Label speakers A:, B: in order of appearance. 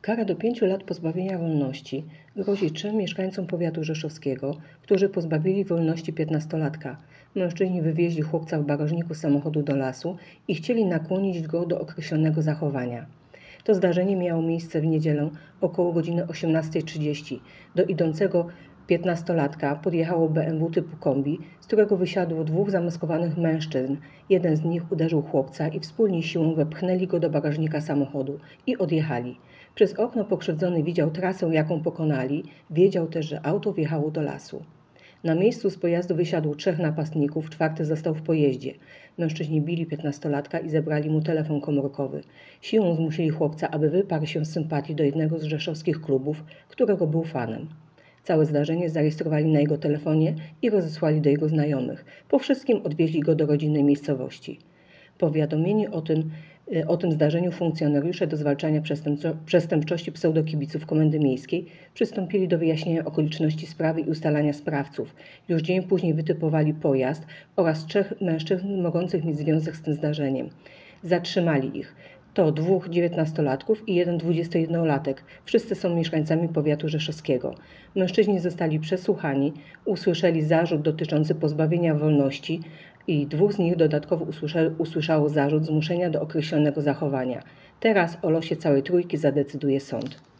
A: Kara do 5 lat pozbawienia wolności grozi 3 mieszkańcom powiatu rzeszowskiego, którzy pozbawili wolności 15-latka. Mężczyźni wywieźli chłopca w bagażniku samochodu do lasu i chcieli nakłonić go do określonego zachowania. To zdarzenie miało miejsce w niedzielę około godziny 18:30. Do idącego 15-latka podjechało BMW typu kombi, z którego wysiadło 2 zamaskowanych mężczyzn. Jeden z nich uderzył chłopca i wspólnie siłą wepchnęli go do bagażnika samochodu i odjechali. Przez okno pokrzywdzony widział trasę, jaką pokonali, wiedział też, że auto wjechało do lasu. Na miejscu z pojazdu wysiadło 3 napastników, 4 został w pojeździe. Mężczyźni bili 15-latka i zebrali mu telefon komórkowy. Siłą zmusili chłopca, aby wyparł się z sympatii do jednego z rzeszowskich klubów, którego był fanem. Całe zdarzenie zarejestrowali na jego telefonie i rozesłali do jego znajomych. Po wszystkim odwieźli go do rodzinnej miejscowości. Powiadomieni o tym zdarzeniu funkcjonariusze do zwalczania przestępczości pseudokibiców Komendy Miejskiej przystąpili do wyjaśnienia okoliczności sprawy i ustalania sprawców. Już dzień później wytypowali pojazd oraz 3 mężczyzn mogących mieć związek z tym zdarzeniem. Zatrzymali ich. To 2 19-latków i 1 21-latek. Wszyscy są mieszkańcami powiatu rzeszowskiego. Mężczyźni zostali przesłuchani, usłyszeli zarzut dotyczący pozbawienia wolności i 2 z nich dodatkowo usłyszało zarzut zmuszenia do określonego zachowania. Teraz o losie całej trójki zadecyduje sąd.